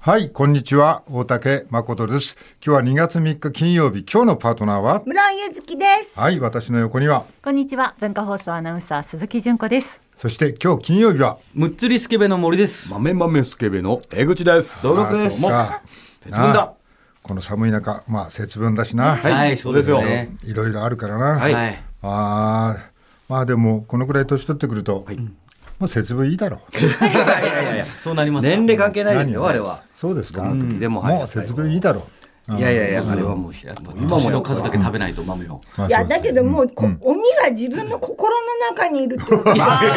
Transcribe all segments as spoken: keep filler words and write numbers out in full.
はい、こんにちは。大竹誠です。今日はにがつみっか金曜日。今日のパートナーは村井ゆずきです。 はい、私の横にはこんにちは。文化放送アナウンサー鈴木純子です。 そして今日金曜日はむっつりスケベの森です。 豆豆スケベの江口です。 登録です。 もう節分だ。 この寒い中、まあ節分だしな、 はい、はい、そうですよね。 いろいろあるからな、 はい、 あまあでもこのくらい年取ってくると、はい、もう節分いいだろう。 いやいやいやいやそうなりますか。 年齢関係ないですよあれは。 そうですか。 どの時でも、 もう節分いいだろう。 いやいやいや、あれはもう今もの数だけ食べないと豆を、 うん、いやだけどもう、うん、鬼は自分の心の中にいるってこと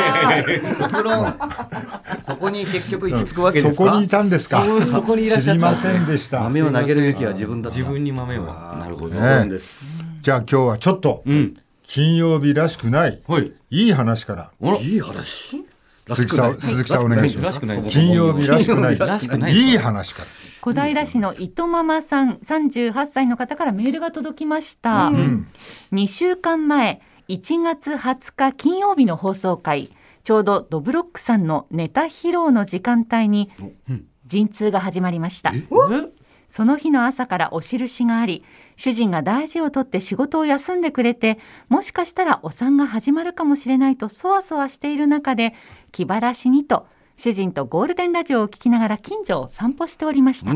そこに結局行き着くわけですか。 そこにいたんですか。 そ, そこにいらっしゃった。知りませんでした。 豆を投げる勇気は自分だった。 自分に豆を。なるほど、 ね、じゃあ今日はちょっと、うん、金曜日らしくない、はい、いい話から。 いい話。 鈴木さん、鈴木さんお願いします。金曜日らしくない、いい話から。 小平市の糸ママさんさんじゅうはっさいの方からメールが届きました、うん、にしゅうかんまえいちがつはつか金曜日の放送回、ちょうどドブロックさんのネタ披露の時間帯に陣痛が始まりました。その日の朝からお印があり、主人が大事をとって仕事を休んでくれて、もしかしたらお産が始まるかもしれないとそわそわしている中で、気晴らしにと主人とゴールデンラジオを聞きながら近所を散歩しておりました、うん、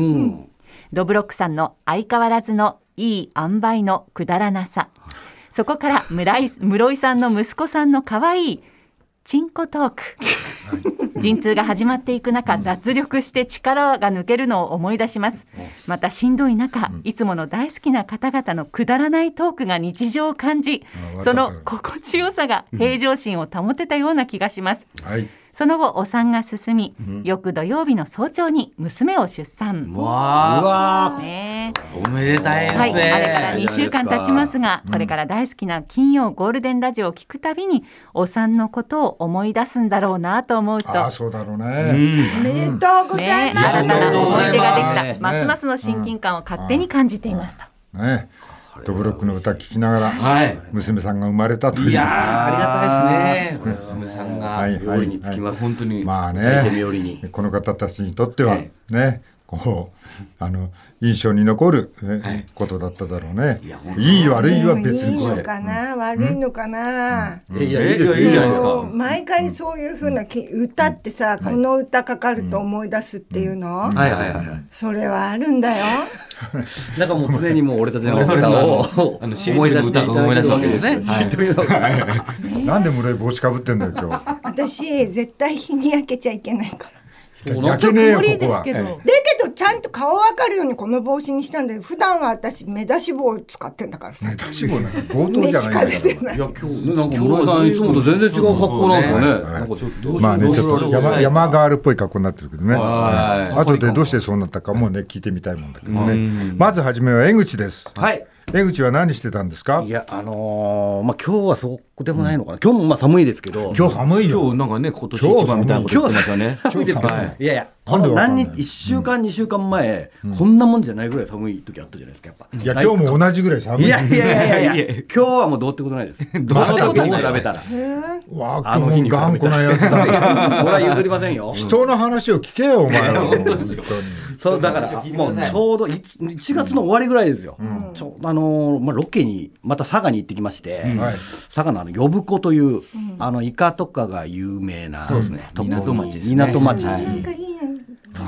ドブロックさんの相変わらずのいい塩梅のくだらなさ、そこから村井、室井さんの息子さんのかわいいチンコトーク陣痛が始まっていく中、脱力して力が抜けるのを思い出します。またしんどい中、いつもの大好きな方々のくだらないトークが日常を感じ、その心地よさが平常心を保てたような気がします、はい。その後お産が進み、うん、翌土曜日の早朝に娘を出産。 うわー、うわー、ね、 おめでたいですね、 はい、あれからにしゅうかん経ちますが、これから大好きな金曜ゴールデンラジオを聞くたびにお産のことを思い出すんだろうなと思うと、 あ、そうだろうね、 うん、おめでとうございます、 ね、新たな思い出ができた、ね、ますますの親近感を勝手に感じていますと、 ね、ドブロックの歌聞きながら、はい、娘さんが生まれたという。 いやー、ありがたいですね、娘さんが料理につきます、はいはい、本当に、 まあね、この方たちにとってはね、こうあの印象に残る、ね、はい、ことだっただろうね。いい悪いは別にいいのかな、悪いのかな、 うんうん、いやいいです、いいじゃないですか。 毎回そういう風な歌ってさ、うん、この歌かかると思い出すっていうの、うんうん、はいはいはい、それはあるんだよなんかもう常にもう俺たちの歌を思い出していただけるわけですね、 はい、なんで室井帽子かぶってんだよ今日。 私絶対日に焼けちゃいけないから。 焼けねえよここは。だけどちゃんと顔わかるようにこの帽子にしたんだよ。普段は私目出し帽を使ってんだからさ。 目出し帽なんか強盗じゃないんだから。いや今日なんか室井さんいつもと全然違う格好なんですよね。なんかちょっとまあね、ちょっと山山ガールっぽい格好になってるけどね。後でどうしてそうなったかもね聞いてみたいもんだけどね。まずはじめは江口です。はい。江口は何してたんですか。 いやあのー、まあ今日はそうでもないのかな、うん、今日もまあ寒いですけど、 今日寒いよ。 今日なんかね今年一番みたいなこと言ってましたね。 寒いですか、はい、いやいやこの何日いっしゅうかん、うん、にしゅうかんまえ、うん、こんなもんじゃないぐらい寒い時あったじゃないですかやっぱ。 いや今日も同じぐらい寒い。 いやいやいやいやいや今日はもうどうってことないです。どうってことに比べたらわあもう頑固なやつだ。 俺は譲りませんよ。 人の話を聞けよお前は。本当ですよ。 そうだからもうちょうどいちがつの終わりぐらいですよ、うん、ちょあのーまあ、ロケにまた佐賀に行ってきまして、うん、佐賀のあの呼子という、うん、あのイカとかが有名な、 そうですね、港町ですね。 港町に、はい、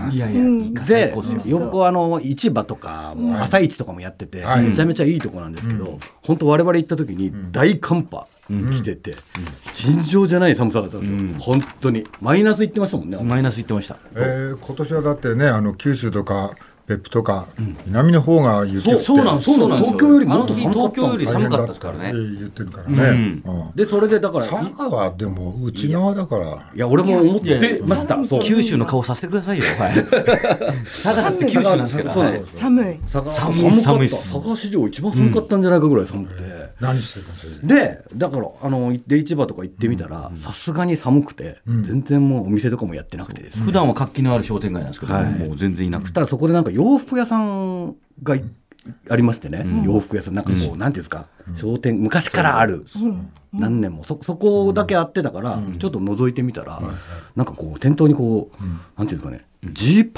いやいや、うん、で呼子あの市場とか、うん、朝市とかもやってて、はい、めちゃめちゃいいとこなんですけど、うん、本当我々行った時に大寒波来てて、うん、尋常じゃない寒さだったんですよ、うん、本当にマイナス行ってましたもんね。 マイナス行ってました、 えー、今年はだってねあの九州とか別府とか、うん、南の方が雪降って、 そうなんです、そうなんです。 東京よりもっと寒かった。 東京より寒かったですからね。 言ってるからね。うんうん、でそれでだから佐賀はでも内側だから。 いや俺も思ってました。 そう九州の顔させてくださいよ。はい、佐賀って九州なんですけど、 そうなんです。寒い。 佐賀寒い寒い。佐賀史上一番寒かったんじゃないかぐらい寒くて。うん、 何してるんですか。 でだからあので市場とか行ってみたらさすがに寒くて、うん、全然もうお店とかもやってなくてですね。 普段は活気のある商店街なんですけど、はい、もう全然いなくて。 ただそこでなんか洋服屋さんがありましてね、うん、洋服屋さんなんかこう、うん、なんていうんですか、うん、商店昔からある、うん、何年も そ, そこだけあってたから、うん、ちょっと覗いてみたら、うん、なんかこう店頭にこう、うん、なんていうんですかねジーパン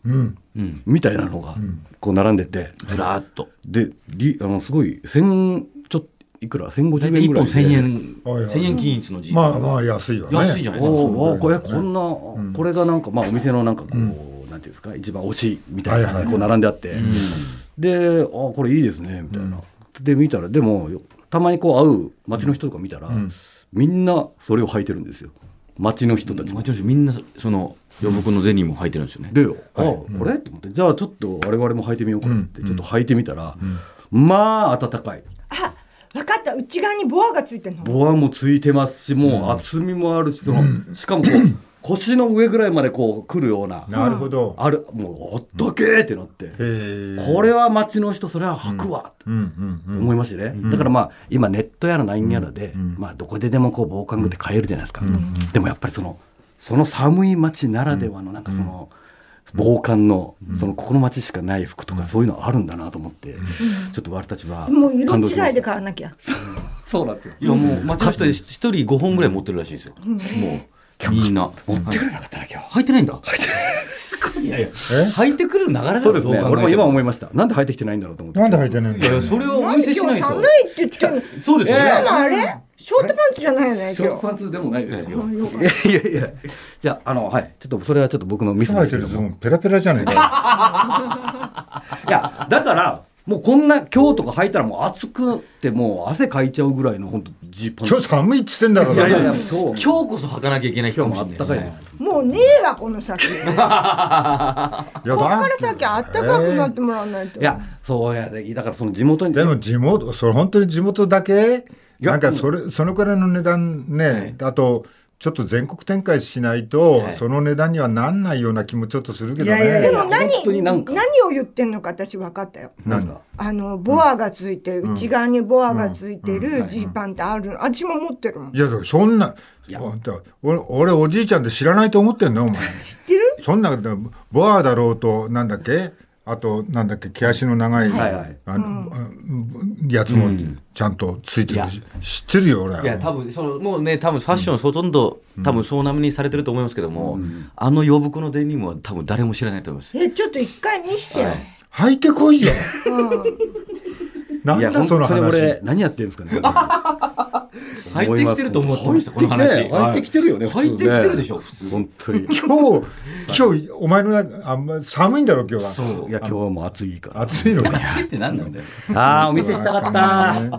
うんうん、みたいなのがこう並んでて、 ずらっとであのすごい千ちょっといくらせんごじゅうえんぐらいでいっぽんせんえんせんえん均一のジーパン、まあまあ安いわね。 安いじゃないですか。 おこれこんな、うん、これがなんかまあお店のなんかこう、うん、なんていうんですか一番推しみたいなこう並んであって、はいはいはい、であこれいいですねみたいな、うん、で見たらでもたまにこう会う街の人とか見たら、うん、みんなそれを履いてるんですよ。街の人たちも、 街の人みんなその洋服のデニムを履いてるんですよね。 でよ、はい、あ、これと思ってじゃあちょっと我々も履いてみようかってちょっと履いてみたら、うん、まあ暖かい。 あ、分かった。内側にボアがついてるの。 ボアもついてますし、もう厚みもあるし、その、うん、しかもこう腰の上ぐらいまでこう来るような、 なるほど、 あるもうあったけーってなって、うん、これは街の人それは履くわって思いましてね、うん、だからまあ今ネットやら何やらで、うん、まあどこででもこう防寒具って買えるじゃないですか、うん、でもやっぱりそのその寒い街ならではのなんかその、うん、防寒のそのここの街しかない服とかそういうのあるんだなと思って、うん、ちょっと我たちはもう色違いで買わなきゃそうなんですよ。 いやもう街の人で一人ごほんぐらい持ってるらしいですよ、うん、もうみんな持ってくれなかったな今日。 履いてないんだ。いやいや履いてくる流れだよ。 そうですね。俺も今思いました。なんで履いてきてないんだろうと思って。 なんで履いてないんだろう。 それをお見せしないと。 寒いって言ってる。 そうですよ。 えー、あれショートパンツじゃないよね。 ショートパンツでもないですよ。いやいやいや。じゃああのはいちょっとそれはちょっと僕のミスですけども。 ペラペラじゃないか。 いやだから。もうこんな今日とか履いたらもう暑くてもう汗かいちゃうぐらいの本当ジーパン。 今日寒いっつってんだろう。 いやいやいや今日こそ履かなきゃいけない。 今日もあったかいです。 もうねえわこの先。こっから先あったかくなってもらわないと。 いやそうやだからその地元に。 でも地元それ本当に地元だけなんかそれそのくらいの値段ね、はい、あと。ちょっと全国展開しないと、はい、その値段にはなんないような気もちょっとするけどね。いやいやいやでも 何, 何を言ってんのか私分かったよ。 何かあのボアがついて、うん、内側にボアがついてるジーパンってあるの。私も持ってるもん。 いやだからそんな俺, 俺おじいちゃんで知らないと思ってんのお前。 知ってる？ そんなボアだろうとなんだっけあとなんだっけ毛足の長い、はいはい、あの、うん、やつもちゃんとついてるし、うん、知ってるよ俺は。 いや多分そのもうね多分ファッションほとんど、うん、多分総なめにされてると思いますけども、うん、あの洋服のデニムは多分誰も知らないと思います。 えちょっと一回見してよ、はい、 履いてこいよ、うん、なんだその話。 俺何やってるんですかね。 入ってきてると思ってましたこの話。 入ってきてるよね。 入ってきてるでしょ普通。 本当に。 今日今日お前のあんま寒いんだろ今日は。 そういや今日も暑いから。 暑いのね。 暑いって何なんだよ。 ああお見せしたかった。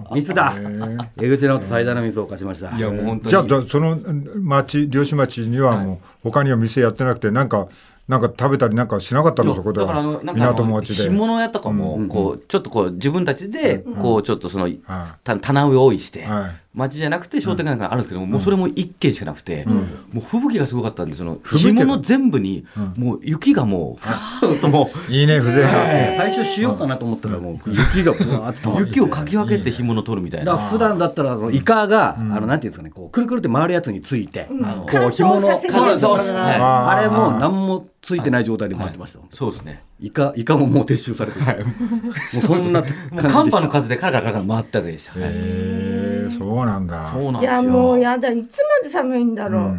ミスだ。江口直人最大のミスを犯しました。 いやもう本当に。 じゃあその町漁師町にはもう他には店やってなくてなんか。なんか食べたりなんかしなかったのそこでは。だからあのなんか港町で干物屋とかもこうちょっとこう自分たちでこうちょっとその棚植えを用意して町じゃなくて商店街があるんですけども、もうそれも一軒しかなくて、もう吹雪がすごかったんでその干物全部にもう雪がもうふわっともういいね風情が最初しようかなと思ったらもう雪がふわっと雪をかき分けて干物取るみたいな。 普段だったらイカがあのなんていうんですかねこうくるくるって回るやつについてこう干物あれも何もついてない状態で回ってました。 そうですね。 イカイカももう撤収されてる。もうそんな寒波の風でカラカラカラ回ったわけでした。 へえそうなんだ。 そうなんですよ。いやもうやだいつまで寒いんだろう。うん、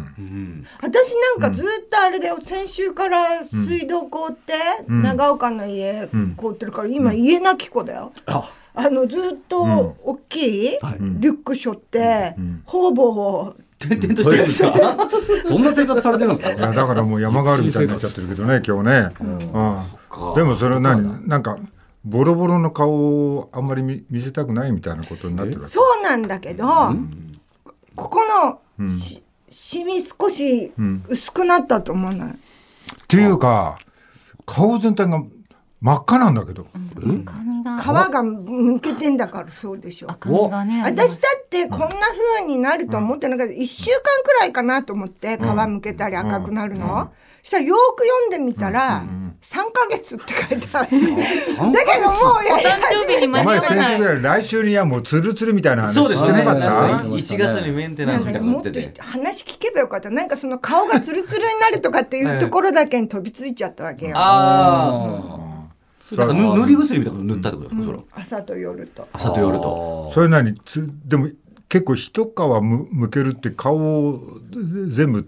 私なんかずっとあれで先週から水道凍って長岡の家凍ってるから今家なき子だよ。ああのずっと大きいリュック背負ってほぼ転々としてるんですか。 そんな生活されてるんですか。 いやだからもう山があるみたいになっちゃってるけどね今日ね、うんうん、でもそれは何なんかボロボロの顔をあんまり 見, 見せたくないみたいなことになってるわけ。 そうなんだけど、うん、ここの、うん、しシミ少し薄くなったと思わない、うん、 っていうか顔全体が真っ赤なんだけど、 うん、皮がむけてんだからそうでしょ。ね、私だってこんな風になると思ってなかった。いっしゅうかんくらいかなと思って皮むけたり赤くなるの、うんうん、そしたらよく読んでみたら、うん、さんかげつって書いてある、うん、だけどもうやり始めお前先週ぐらい来週にはもうツルツルみたいな話してなかった？ いちがつにメンテナンスみたいなのってて話聞けばよかった。なんかその顔がツルツルになるとかっていうところだけに飛びついちゃったわけよ。 ああだから塗り薬みたいなの塗ったってことですか、うん、 朝と夜と朝と夜とそれなにつでも結構一皮むむけるって顔を全部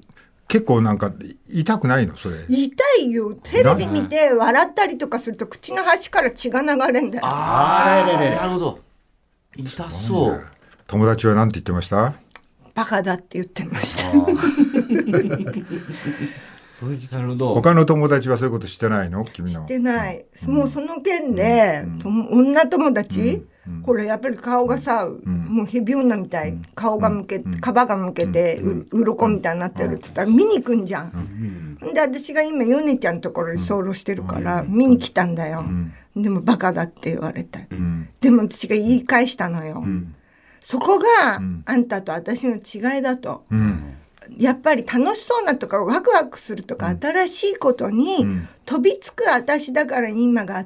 結構なんか痛くないのそれ？ 痛いよ。テレビ見て笑ったりとかすると口の端から血が流れんだよ。 ああ、なるほど。痛そう。 友達は何て言ってました？ バカだって言ってました。 なるほど。他の友達はそういうことしてないの？君の。 してない。うん、もうその件で、うん、女友達、うん、これやっぱり顔がさ、うん、もうヘビ女みたい、顔が向けて、皮が向けて、う鱗みたいになってるって言ったら見に行くんじゃん。で私が今ヨネちゃんのところに候してるから見に来たんだよ。でもバカだって言われた。でも私が言い返したのよ。そこがあんたと私の違いだと。やっぱり楽しそうなとかワクワクするとか、うん、新しいことに飛びつく私だから今があって、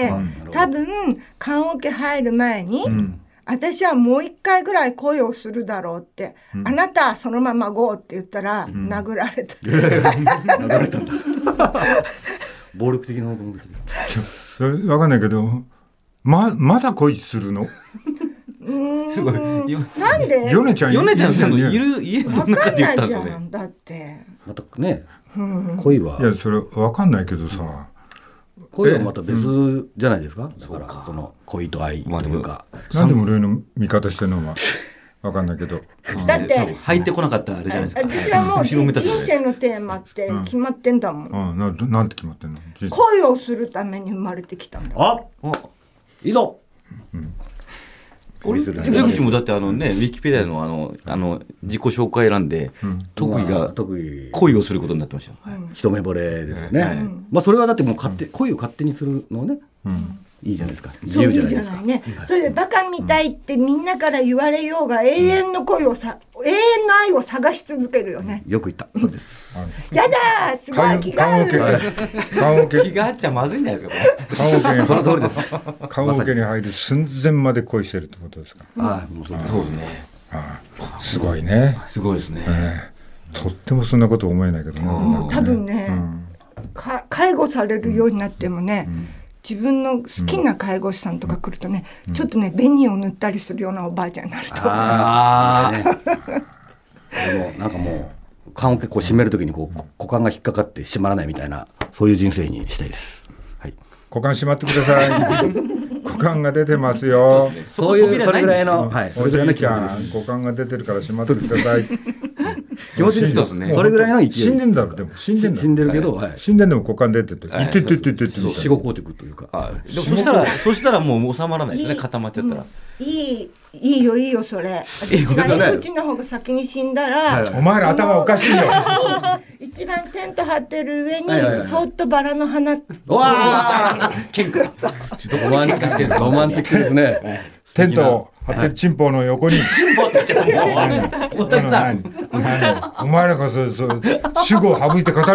うん、多分棺桶入る前に、うん、私はもう一回ぐらい恋をするだろうって、うん、あなたそのままゴーって言ったら、うん、殴られた、うん、 殴られたんだ暴力的な男の子それ分かんないけど ま, まだ恋するの？ すごい。なんで？ ヨネちゃん、 ヨネちゃんのいる家の中で言ったんですよね。 だってまたね、うん、恋は。 いやそれわかんないけどさ、 うん、恋はまた別じゃないですか。だから そ, その恋と愛というか。 なんで俺の味方してるのはわかんないけど。 だって入ってこなかったあれじゃないですか。 私はもう人生のテーマって決まってんだもん。 うん、な, なんて決まってんの？ 恋をするために生まれてきたんだ。 あ、いいぞ。うん。 江口もだってあのねウィキペディアのあのあの自己紹介欄で、うん、特技が恋をすることになってました、 うん、一目惚れですよね、はい、まあそれはだってもう勝手、うん、恋を勝手にするのね、うん、いいじゃないですか、自由じゃないですか。 いいじゃないね、それでバカみたいってみんなから言われようが永遠の恋をさ、永遠の愛を探し続けるよね。 よく言った。そうです。 やだー、すごい気が合う。 気が合っちゃまずいんじゃないですか。 棺桶にその通りです。棺桶に入る寸前まで恋してるってことですか。 ああ、もうそうですね。 ああ、すごいね。 すごいですね。 えー、とってもそんなこと思えないけどね。 多分ね、うん、か介護されるようになってもね。うんうん、自分の好きな介護士さんとか来るとね、うん、ちょっとね紅を塗ったりするようなおばあちゃんになると思います。 でもなんかもう棺桶こう閉めるときにこう股間が引っかかって閉まらないみたいな、そういう人生にしたいです。はい、 股間閉まってください。股間が出てますよ。 そうですね、そういうそれぐらいの、はい、 それぐらいの気持ちです。股間が出てるから閉まってください。 気持ちですね。それぐらいの勢い。 死んでんだろ、でも死んでんだ。 死んでるけど、はい、 死んでんでも股間出てて、いってってってってって死後硬直というか。 でもそしたらそしたらもう収まらないですね、固まっちゃったら。 いいいいよいいよそれ。私がねこっちの方が先に死んだら、 お前ら頭おかしいよ。 一番テント張ってる上にそっとバラの花。わあ。喧嘩。ちょっとロマンチックです。ロマンチックですね。 テントを張ってるチンポの横に。 チンポって言っちゃう。もう。おたさん。 お前らがそうそう主語を省いて語るから。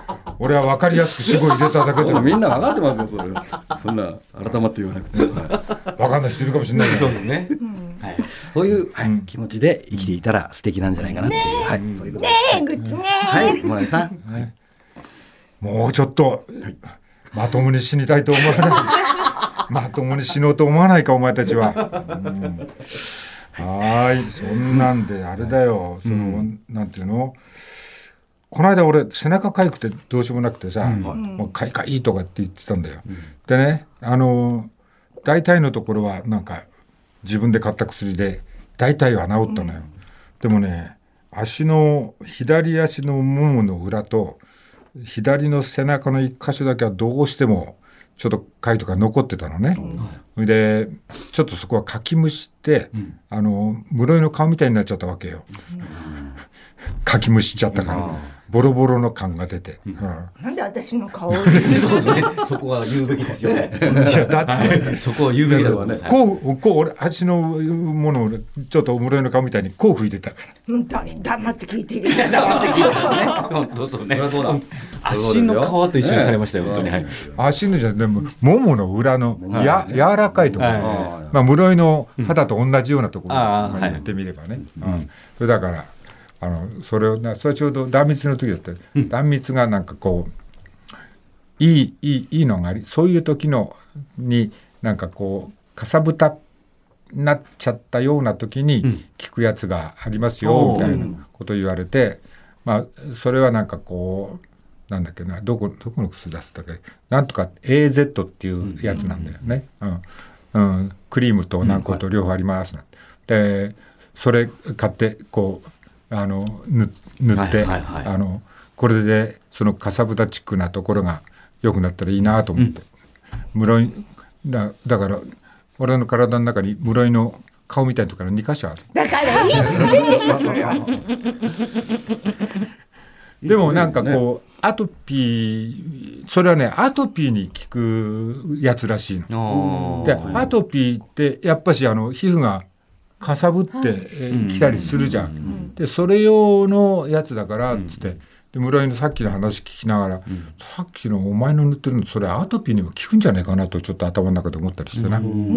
俺は分かりやすく主語入れただけで。 みんな分かってますよそれ。そんな改まって言わなくて。 分かんない人いるかもしれないけど。 そうですね。そういう気持ちで生きていたら素敵なんじゃないかなっていう。はい。そういうことです。 ねえ愚痴ね。 はい。もなみさん。 もうちょっとまともに死にたいと思わない。まともに死のうと思わないかお前たちは。はい、そんなんであれだよ。そのなんていうの。この間俺背中かゆくてどうしようもなくてさ、うん、もうかいかいとかって言ってたんだよ、うん、でねあの大体のところはなんか自分で買った薬で大体は治ったのよ、うん、でもね足の左足のももの裏と左の背中の一箇所だけはどうしてもちょっとかゆとか残ってたのね、うん、でちょっとそこはかきむしって、うん、あの室井の顔みたいになっちゃったわけよ、うん、かきむしちゃったから、うんボロボロの感が出て、うん、 なんで私の顔をそうですね、そこは言うべきですよね。いやだって、はい、そこは言うべきだろうね。 こうこう俺足のものをちょっと室井の顔みたいにこう吹いてたから。 うん、だ黙って聞いている。 黙って聞いてるね。本当そうね。足の皮と一緒にされましたよ、本当に。はい、 足のじゃでもももの裏のや、はい、柔らかいところ、ね、はい、まあ室井の肌と同じようなところ、うん、まあ、言ってみればね。うん、それだから。あのそれをなそれはちょうど断蜜の時だった、うん、断蜜がなんかこういいいいいいのがありそういう時のになんかこうかさぶたになっちゃったような時に効くやつがありますよ、うん、みたいなことを言われてまあそれはなんかこうなんだっけなどこどこの薬出すんだっけなんとか エーゼット っていうやつなんだよね、うんうん、クリームと軟膏と両方ありますなんて、うん、でそれ買ってこうあの塗って、はいはいはい、あのこれでそのかさぶたチックなところが良くなったらいいなと思って、うん、室井 だ, だから俺の体の中に室井の顔みたいなところにかしょある。 だからいいっつってんでしょそれは。 でもなんかこうアトピーそれはねアトピーに効くやつらしいの。でアトピーってやっぱしあの皮膚がかさぶってきたりするじゃん、うん、でそれ用のやつだからっつって、うん、で村井のさっきの話聞きながら、うん、さっきのお前の塗ってるのそれアトピーにも効くんじゃないかなとちょっと頭の中で思ったりしてな、うんうん、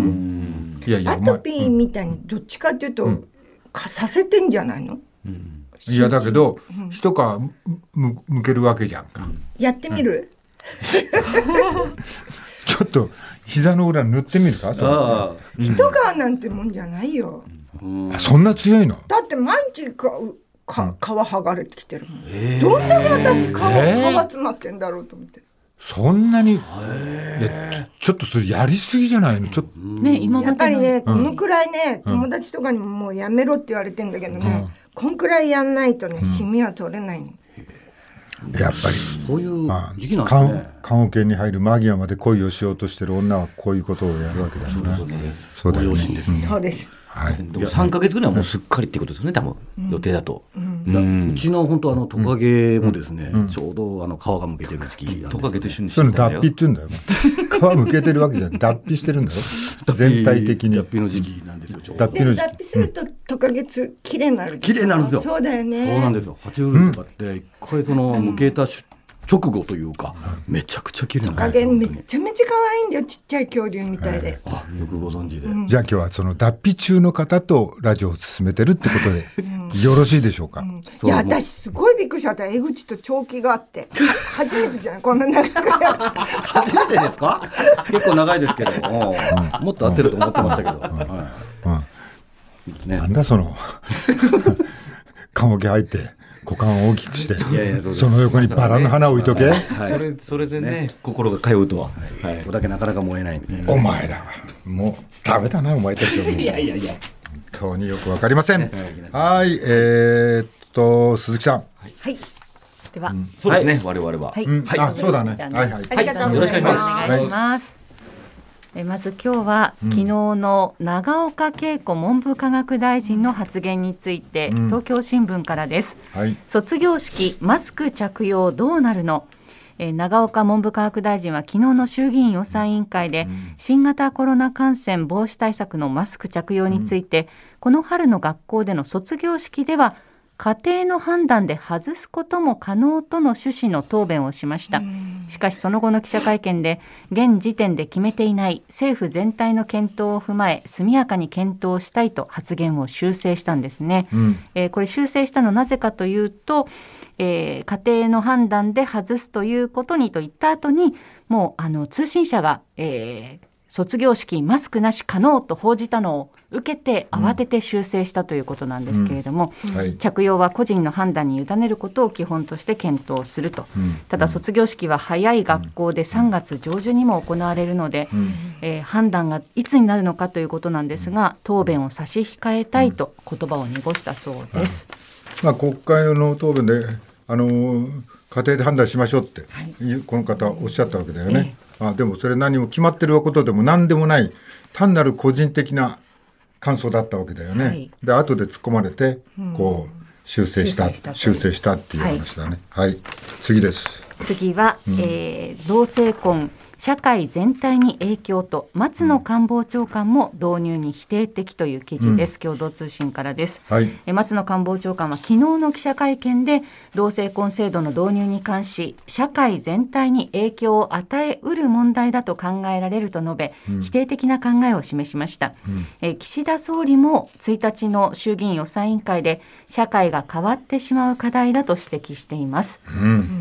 いやいやアトピーみたいにどっちかっていうと、うん、かさせてんじゃないの、うん、 いやだけど、うん、一皮む向けるわけじゃんか、うん、 やってみる、 うん、ちょっと膝の裏塗ってみるかそれあ一皮なんてもんじゃないよ、 うん、あそんな強いのだって毎日かか皮剥がれてきてるもん、えー、どんだけ私皮、えー、皮詰まってんだろうと思ってそんなに、えー、いや ち, ちょっとそれやりすぎじゃないのちょっと、 ね、今やっぱりね、うん、このくらいね友達とかにももうやめろって言われてんだけどね、うん、こんくらいやんないとねシミは取れないの、 うん、やっぱりそういう時期なんですね。 棺桶に入る間際まで恋をしようとしてる女はこういうことをやるわけだよね。 そうです。そうだよね。 そうです。 はい、でもさんかげつぐらいはもうすっかりってことですよね多分、うん、予定だと、 うんうん、うちの本当あのトカゲもですね、うん、ちょうどあの皮がむけてる時期なんです、ね、 トカゲと一緒にしてるんだよ。脱皮って言うんだよ皮むけてるわけじゃない脱皮してるんだよ全体的に脱皮の時期なんですよ。 脱皮の時期脱皮するとトカゲつ綺麗になる綺麗になるんですよ。 そうだよね。 そうなんですよ。爬虫類とかって一回そのむけた直後というか、うん、めちゃくちゃ綺麗なトカゲめちゃめちゃ可愛いんだよちっちゃい恐竜みたいで、 あよくご存知で、 うん、じゃあ今日はその脱皮中の方とラジオを進めてるってことで、うん、よろしいでしょうか、うん、 いや私すごいびっくりしちゃった。江口と長期があって初めてじゃないこんな長く初めてですか結構長いですけど、うん、もっと合ってると思ってましたけど、うんはいね、なんだその棺桶入って股間を大きくしていやいやその横にバラの花を置いとけ、はいはい、それそれでね、ね心が通うとは、 はい、ここだけなかなか燃えないみたいな。 お前らはもうダメだなお前たちはもういやいやいや本当によくわかりませんはいえー、っと鈴木さんはいでは、うん、 そうですね、はい、我々は、 はいうんはい、あそうだねはいはい、 ありがとうございます。お願いします。 えまず今日は、うん、昨日の永岡桂子文部科学大臣の発言について、うん、東京新聞からです、はい、卒業式マスク着用どうなるの。え永岡文部科学大臣は昨日の衆議院予算委員会で、うん、新型コロナ感染防止対策のマスク着用について、うん、この春の学校での卒業式では家庭の判断で外すことも可能との趣旨の答弁をしました。しかしその後の記者会見で現時点で決めていない政府全体の検討を踏まえ速やかに検討したいと発言を修正したんですね、うんえー、これ修正したのはなぜかというと、えー、家庭の判断で外すということにと言った後にもうあの通信社が、えー卒業式マスクなし可能と報じたのを受けて慌てて修正したということなんですけれども、うんはい、着用は個人の判断に委ねることを基本として検討すると、うん、ただ卒業式は早い学校でさんがつ上旬にも行われるので、うんえー、判断がいつになるのかということなんですが答弁を差し控えたいと言葉を濁したそうです、 うんまあ、国会の答弁であの家庭で判断しましょうって、はい、この方おっしゃったわけだよね、えーあでもそれ何も決まってることでも何でもない単なる個人的な感想だったわけだよね、はい、で後で突っ込まれてこう修正した修正したっていう話だね、はい、はい、次です次は、うんえー、同性婚社会全体に影響と松野官房長官も導入に否定的という記事です、うん、共同通信からです、はい、え松野官房長官は昨日の記者会見で同性婚制度の導入に関し社会全体に影響を与えうる問題だと考えられると述べ、うん、否定的な考えを示しました、うんえ岸田総理もついたちの衆議院予算委員会で社会が変わってしまう課題だと指摘しています、うん、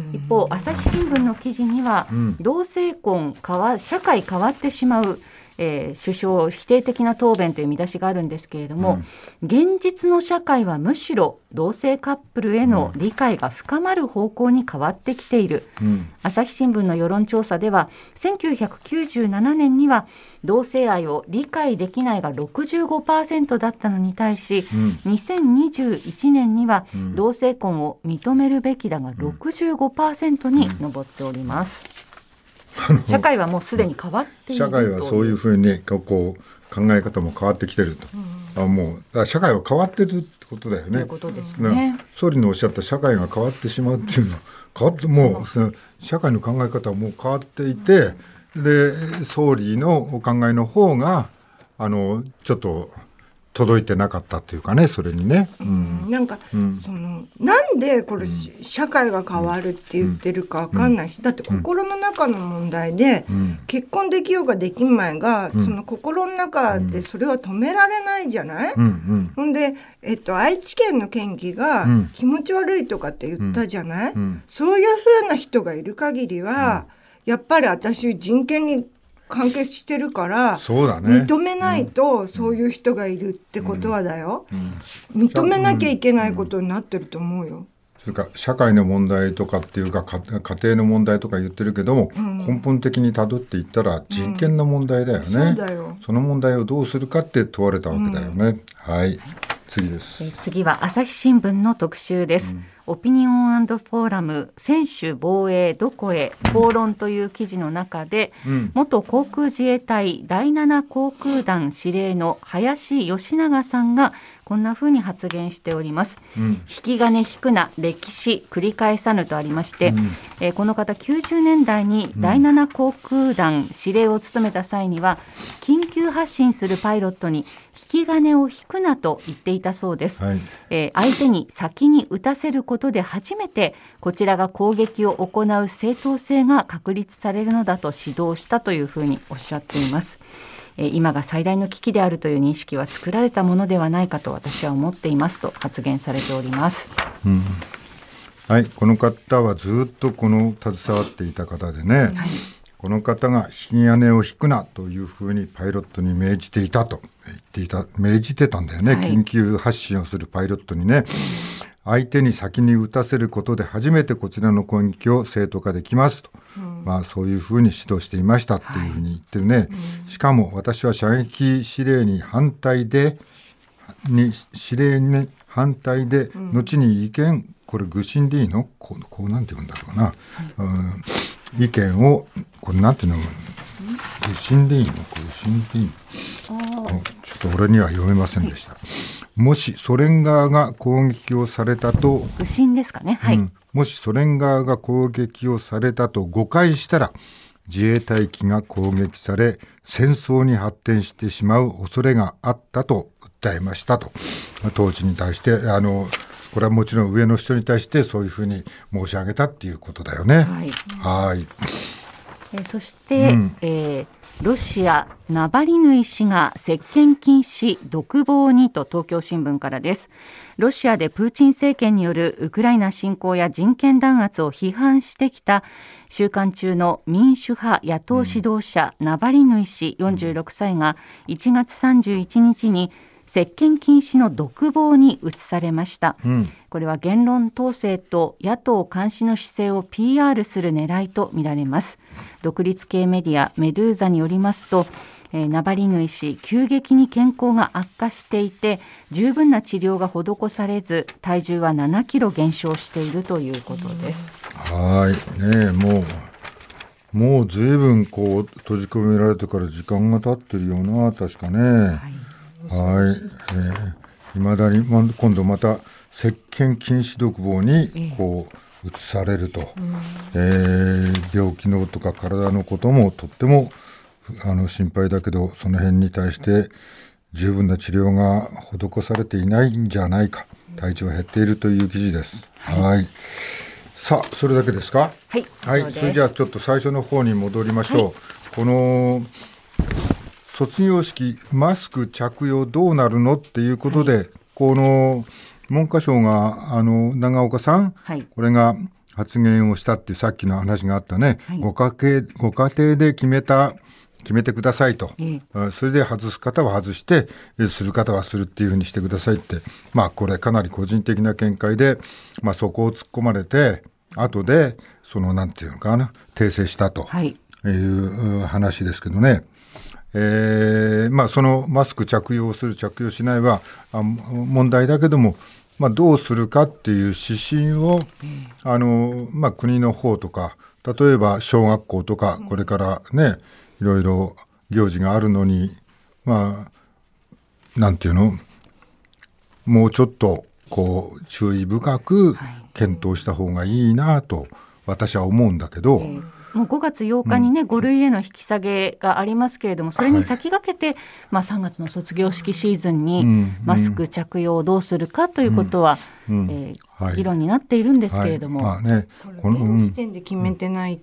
一方朝日新聞の記事には、うん、同性婚社会変わってしまうえー、首相否定的な答弁という見出しがあるんですけれども、うん、現実の社会はむしろ同性カップルへの理解が深まる方向に変わってきている、うん、朝日新聞の世論調査ではせんきゅうひゃくきゅうじゅうななねんには同性愛を理解できないが ろくじゅうごパーセント だったのに対し、うん、にせんにじゅういちねんには同性婚を認めるべきだが ろくじゅうごパーセント に上っております。社会はもうすでに変わっている。 社会はそういうふうにこう考え方も変わってきてると、うん、あもう社会は変わってるってことだよね。ということですね。 総理のおっしゃった社会が変わってしまうっていうのは変わってもうその社会の考え方はもう変わっていて、うん、で総理のお考えの方があのちょっと届いてなかったっていうかね、それにね、 うん、なんか、うん、そのなんでこれ、うん、社会が変わるって言ってるか分かんないし、うん、だって心の中の問題で、うん、結婚できようができんまいが、うん、その心の中でそれは止められないじゃない、うんうん、ほんで、えっと、愛知県の県議が気持ち悪いとかって言ったじゃない、うんうん、そういう風な人がいる限りは、うん、やっぱり私人権に関係してるから、 そうだね、 認めないとそういう人がいるってことはだよ、うんうん、認めなきゃいけないことになってると思うよ。 それから社会の問題とかっていうか家庭の問題とか言ってるけども、うん、根本的にたどっていったら人権の問題だよね、うん、そうだよ。その問題をどうするかって問われたわけだよね、うん、はい、次です。 え次は朝日新聞の特集です、うん、オピニオン&フォーラム専守防衛どこへ討論という記事の中で、うん、元航空自衛隊だいなな航空団司令の林吉永さんがこんな風に発言しております、うん、引き金引くな歴史繰り返さぬとありまして、うん、えー、この方きゅうじゅうねんだいにだいなな航空団司令を務めた際には緊急発進するパイロットに引き金を引くなと言っていたそうです、はい、えー、相手に先に撃たせることで初めてこちらが攻撃を行う正当性が確立されるのだと指導したというふうにおっしゃっています。えー、今が最大の危機であるという認識は作られたものではないかと私は思っていますと発言されております、 うん、はい、この方はずっとこの携わっていた方でね、はい、この方が引き金を引くなというふうにパイロットに命じていたと言っていた、命じてたんだよね、はい、緊急発進をするパイロットにね、相手に先に撃たせることで初めてこちらの攻撃を正当化できますと、うん、まあ、そういうふうに指導していましたっていうふうに言ってるね、はい、うん、しかも私は射撃指令に反対でに指令に反対で、うん、後に意見、これ愚信でいいの、こう、こうなんて言うんだろうな、はい、うん、意見をこれなんていうの、愚信でいいの、愚信でいいの、ちょっと俺には読めませんでした、はい、もしソ連側が攻撃をされたと、 不審ですかね、はい、うん、 もしソ連側が攻撃をされたと誤解したら自衛隊機が攻撃され戦争に発展してしまう恐れがあったと訴えましたと、当時に対して、あのこれはもちろん上の人に対してそういうふうに申し上げたっていうことだよね。はい、はい、 えそして、うん、えーロシアナバリヌイ氏が接見禁止独房にと東京新聞からです。ロシアでプーチン政権によるウクライナ侵攻や人権弾圧を批判してきた収監中の民主派野党指導者、うん、ナバリヌイ氏よんじゅうろくさいがいちがつさんじゅういちにちに接見禁止の独房に移されました、うん、これは言論統制と野党監視の姿勢を ピーアール する狙いとみられます。独立系メディアメドゥーザによりますと、えー、ナバリヌイ氏急激に健康が悪化していて十分な治療が施されず体重はななキロ減少しているということです。 はいね、もうもう随分こう閉じ込められてから時間が経ってるよな、確かね、はいはい、えー、未だに今度また接見禁止独房にこう移されると、えー、病気のとか体のこともとってもあの心配だけどその辺に対して十分な治療が施されていないんじゃないか、体調が減っているという記事です。はい、はい、さあそれだけですか。 はい、 はい、それじゃあちょっと最初の方に戻りましょう、はい、この卒業式マスク着用どうなるのっていうことで、はい、この文科省があの長岡さん、はい、これが発言をしたってさっきの話があったね、はい、ご家庭、ご家庭で決めた決めてくださいと、うん、それで外す方は外してする方はするっていうふうにしてくださいって、まあこれかなり個人的な見解で、まあ、そこを突っ込まれて後でそのなんていうのかな訂正したという話ですけどね、えーまあ、そのマスク着用する着用しないはあ問題だけども、まあ、どうするかっていう指針をあの、まあ、国の方とか例えば小学校とかこれからねいろいろ行事があるのにまあなんていうのもうちょっとこう注意深く検討した方がいいなと私は思うんだけど、 えーもうごがつようかにね、うん、ご類への引き下げがありますけれどもそれに先駆けて、はいまあ、さんがつの卒業式シーズンにマスク着用をどうするかということは、うんうんえーはい、議論になっているんですけれども、はいまあね、 この時点で決めてないって、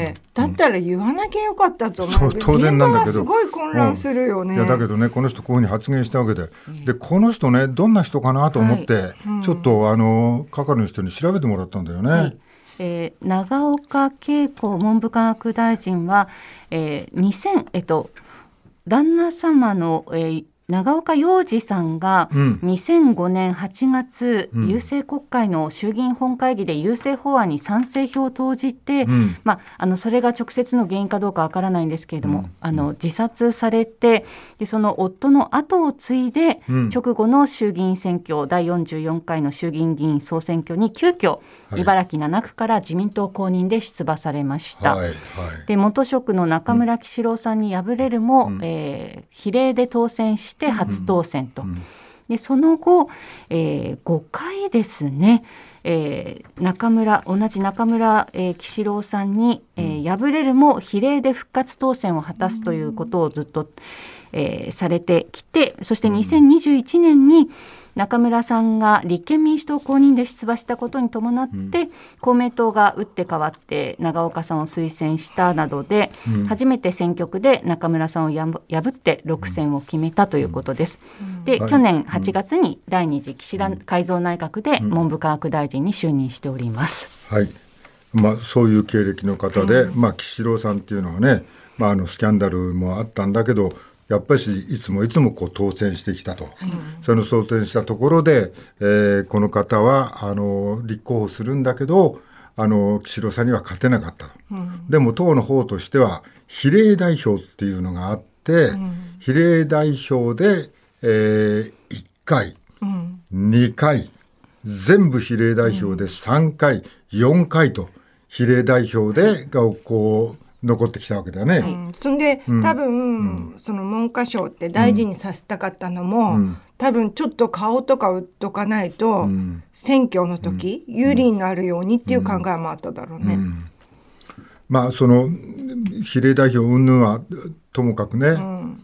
うん、だったら言わなきゃよかったと思う、うん、 当然なんだけど現場はすごい混乱するよね、 うん、いやだけどねこの人こういうふうに発言したわけで、うん、でこの人ねどんな人かなと思って、はいうん、ちょっとあの係の人に調べてもらったんだよね、はいえー、長岡恵子文部科学大臣は、えーにせんえっと、旦那様の、えー、長岡洋二さんがにせんごねんはちがつ、うん、郵政国会の衆議院本会議で郵政法案に賛成票を投じて、うんまあ、あのそれが直接の原因かどうかわからないんですけれども、うん、あの自殺されてでその夫の後を継いで、うん、直後の衆議院選挙だいよんじゅうよんかいの衆議院議員総選挙に急遽茨城なな区から自民党公認で出馬されました、はいはい、で元職の中村喜四郎さんに敗れるも、うんえー、比例で当選して初当選と、うん、でその後、えー、ごかいですね、えー、中村同じ中村、えー、喜四郎さんに、えー、敗れるも比例で復活当選を果たすということをずっと、えー、されてきてそしてにせんにじゅういちねんに中村さんが立憲民主党公認で出馬したことに伴って、うん、公明党が打って変わって長岡さんを推薦したなどで、うん、初めて選挙区で中村さんをや破ってろく選を決めたということです、うん、で、はい、去年はちがつに第二次岸田改造内閣で文部科学大臣に就任しております、 はい、まあ、そういう経歴の方で、うんまあ、喜四郎さんっていうのはね、まあ、あのスキャンダルもあったんだけどやっぱりいつもいつもこう当選してきたと、うん、その当選したところで、えー、この方はあの立候補するんだけどあの喜四郎さんには勝てなかった、うん、でも党の方としては比例代表っていうのがあって、うん、比例代表で、えー、いっかい、うん、にかい全部比例代表でさんかい、うん、よんかいと比例代表でがこう残ってきたわけだね、うん、 そんで、うん、多分、うん、その文科省って大事にさせたかったのも、うん、多分ちょっと顔とか打っとかないと、うん、選挙の時、うん、有利になるようにっていう考えもあっただろうね、うんうん、 まあその比例代表云々はともかくね、うん、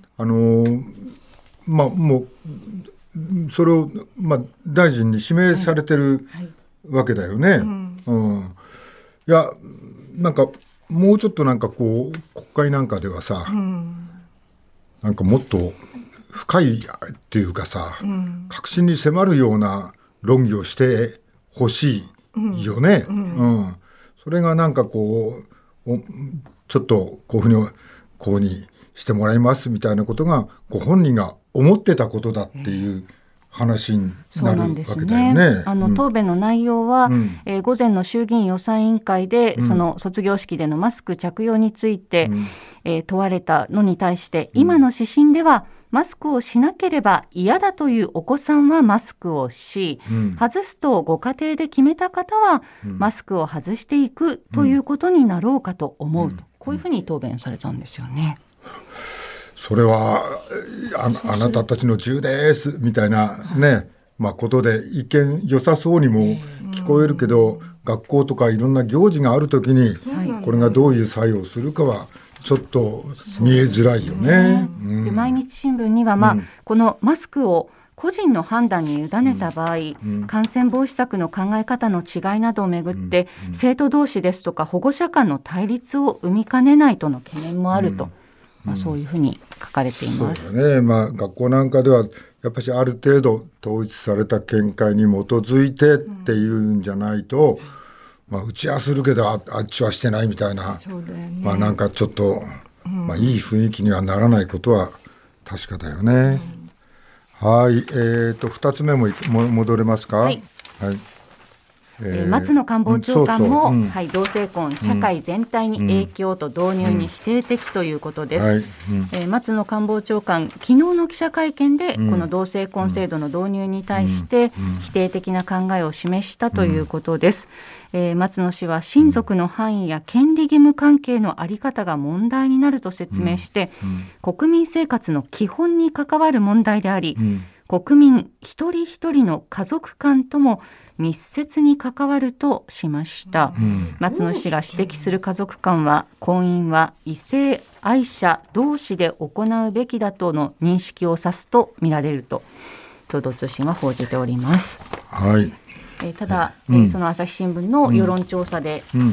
あのまあもうそれを、まあ、大臣に指名されてるわけだよね、はいはいうんうん、いやなんかもうちょっとなんかこう国会なんかではさ、うん、なんかもっと深いっていうかさ、うん、確信に迫るような論議をしてほしいよね、うんうんうん、それがなんかこうちょっとこういうふうにこうにしてもらいますみたいなことがご本人が思ってたことだっていう、えー話になるわけだよね。 あの答弁の内容は、うんえー、午前の衆議院予算委員会で、うん、その卒業式でのマスク着用について、うんえー、問われたのに対して、うん、今の指針ではマスクをしなければ嫌だというお子さんはマスクをし、うん、外すとご家庭で決めた方は、うん、マスクを外していくということになろうかと思うと、うん、こういうふうに答弁されたんですよね。 それは あ, あなたたちの自由ですみたいなね、まあ、ことで一見良さそうにも聞こえるけど、学校とかいろんな行事があるときにこれがどういう作用をするかはちょっと見えづらいよね。 うん、で毎日新聞には、まあうん、このマスクを個人の判断に委ねた場合、うん、感染防止策の考え方の違いなどをめぐって、うん、生徒同士ですとか保護者間の対立を生みかねないとの懸念もあると、うんまあ、そういうふうに書かれています。 そうだね、まあ、学校なんかではやっぱりある程度統一された見解に基づいてっていうんじゃないと、うんまあ、うちはするけど あ, あっちはしてないみたいな、そうだよね、まあ、なんかちょっとうん、まあ、いい雰囲気にはならないことは確かだよね、うん、はい、えーとふたつめもも戻れますか。はい、はい、 えー、松野官房長官も、うんそうそう、うん、はい、同性婚社会全体に影響と導入に否定的ということです、うんはいうんえー、松野官房長官昨日の記者会見で、うん、この同性婚制度の導入に対して否定的な考えを示したということです、うんえー、松野氏は親族の範囲や権利義務関係の在り方が問題になると説明して、うんうん、国民生活の基本に関わる問題であり、うん、国民一人一人の家族間とも密接に関わるとしました、うん、松野氏が指摘する家族間は婚姻は異性愛者同士で行うべきだとの認識を指すと見られると共同通信は報じております、 はいえー、ただ、うんえー、その朝日新聞の世論調査で、うんうん、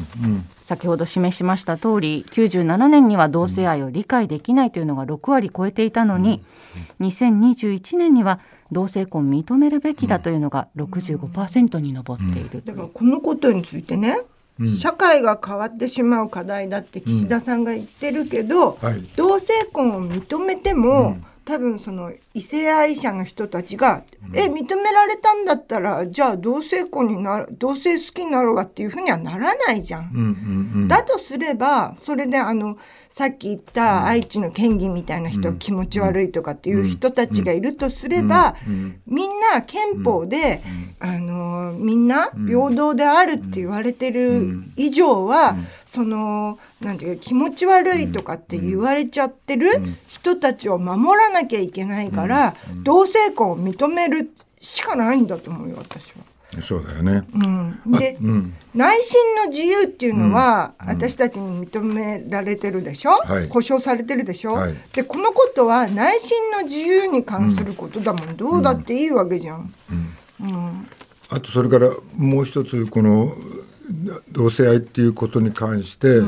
先ほど示しました通りきゅうじゅうななねんには同性愛を理解できないというのがろくわり超えていたのに、うん、にせんにじゅういちねんには同性婚を認めるべきだというのが ろくじゅうごパーセント に上っている、うん、 だからこのことについてね、うん、社会が変わってしまう課題だって岸田さんが言ってるけど、うんはい、同性婚を認めても、うん多分その異性愛者の人たちが、うん、え認められたんだったらじゃあ同性婚になる同性好きになろうがっていうふうにはならないじゃん、うんうんうん、だとすればそれであのさっき言った愛知の県議みたいな人、うん、気持ち悪いとかっていう人たちがいるとすれば、うんうん、みんな憲法で、うん、あのみんな平等であるって言われてる以上は、うん、そのなんていうか気持ち悪いとかって言われちゃってる人たちを守らなきゃいけないから、うんうん、同性婚を認めるしかないんだと思うよ私は。 そうだよね、 うん、で、うん、内心の自由っていうのは、うん、私たちに認められてるでしょ、はい、保障されてるでしょ、はい、でこのことは内心の自由に関することだもん、うん、どうだっていいわけじゃん、うんうん、 あとそれからもう一つこの同性愛っていうことに関して、うん、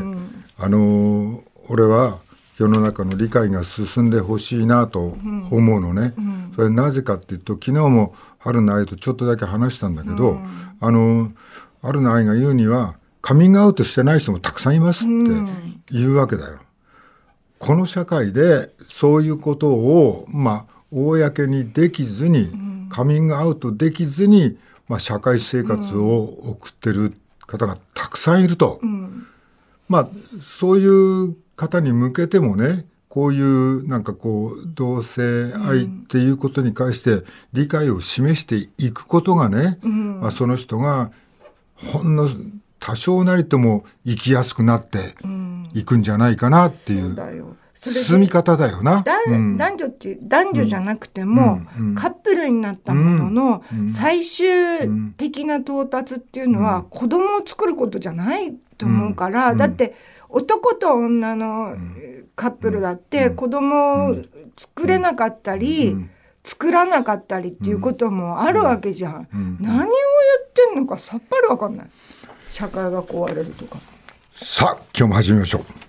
あの俺は世の中の理解が進んでほしいなと思うのね、うん、それなぜかっていうと昨日も春の愛とちょっとだけ話したんだけど、うん、あの春の愛が言うにはカミングアウトしてない人もたくさんいますって言うわけだよ、うん、この社会でそういうことをまあ公にできずに、うん、カミングアウトできずに、まあ、社会生活を送ってる方がたくさんいると、うん、まあそういう方に向けてもねこういうなんかこう同性愛っていうことに関して理解を示していくことがね、うんまあ、その人がほんの多少なりとも生きやすくなっていくんじゃないかなっていう進み方だよな、 うん、男女って男女じゃなくても、うんうん、カップルになったものの、うん、最終的な到達っていうのは、うん、子供を作ることじゃないと思うから、うん、だって男と女のカップルだって子供を作れなかったり作らなかったりっていうこともあるわけじゃん。何を言ってんのかさっぱりわかんない。社会が壊れるとか。 さあ今日も始めましょう。